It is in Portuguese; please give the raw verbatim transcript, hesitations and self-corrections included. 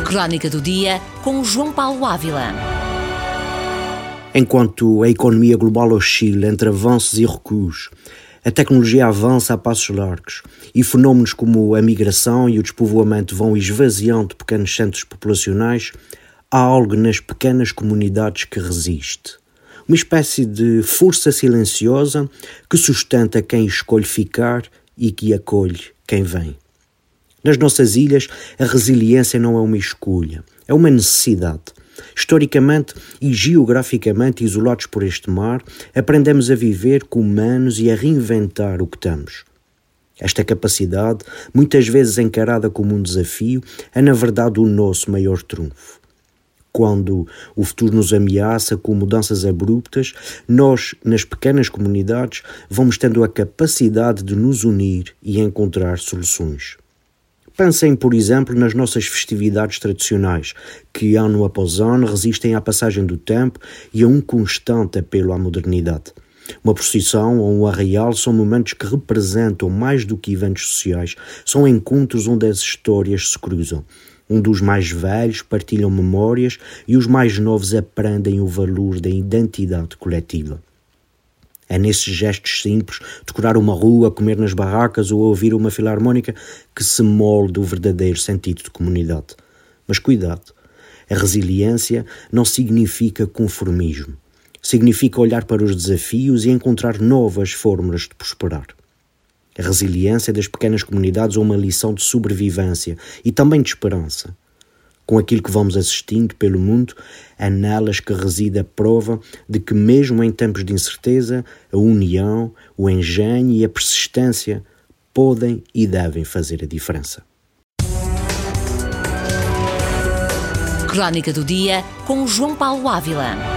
Crónica do Dia com João Paulo Ávila. Enquanto a economia global oscila entre avanços e recuos, a tecnologia avança a passos largos e fenómenos como a migração e o despovoamento vão esvaziando pequenos centros populacionais, há algo nas pequenas comunidades que resiste. Uma espécie de força silenciosa que sustenta quem escolhe ficar e que acolhe quem vem. Nas nossas ilhas, a resiliência não é uma escolha, é uma necessidade. Historicamente e geograficamente isolados por este mar, aprendemos a viver como humanos e a reinventar o que temos. Esta capacidade, muitas vezes encarada como um desafio, é na verdade o nosso maior trunfo. Quando o futuro nos ameaça com mudanças abruptas, nós, nas pequenas comunidades, vamos tendo a capacidade de nos unir e encontrar soluções. Pensem, por exemplo, nas nossas festividades tradicionais, que ano após ano resistem à passagem do tempo e a um constante apelo à modernidade. Uma procissão ou um arraial são momentos que representam mais do que eventos sociais, são encontros onde as histórias se cruzam, onde os mais velhos partilham memórias e os mais novos aprendem o valor da identidade coletiva. É nesses gestos simples, decorar uma rua, comer nas barracas ou ouvir uma filarmónica, que se molda o verdadeiro sentido de comunidade. Mas cuidado, a resiliência não significa conformismo. Significa olhar para os desafios e encontrar novas formas de prosperar. A resiliência das pequenas comunidades é uma lição de sobrevivência e também de esperança. Com aquilo que vamos assistindo pelo mundo, é nelas que reside a prova de que mesmo em tempos de incerteza, a união, o engenho e a persistência podem e devem fazer a diferença. Crónica do Dia com João Paulo Ávila.